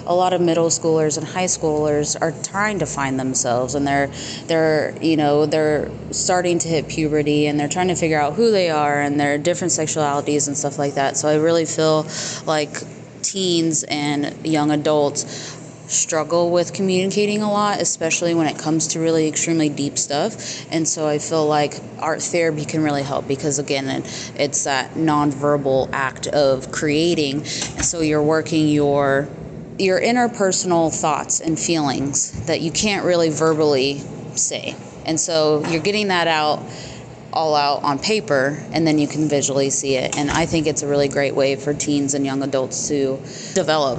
A lot of middle schoolers and high schoolers are trying to find themselves, and they're starting to hit puberty, and they're trying to figure out who they are and their different sexualities and stuff like that. So I really feel like teens and young adults struggle with communicating a lot, especially when it comes to really extremely deep stuff. And so I feel like art therapy can really help, because again, it's that nonverbal act of creating. And so you're working your interpersonal thoughts and feelings that you can't really verbally say. And so you're getting that all out on paper, and then you can visually see it. And I think it's a really great way for teens and young adults to develop.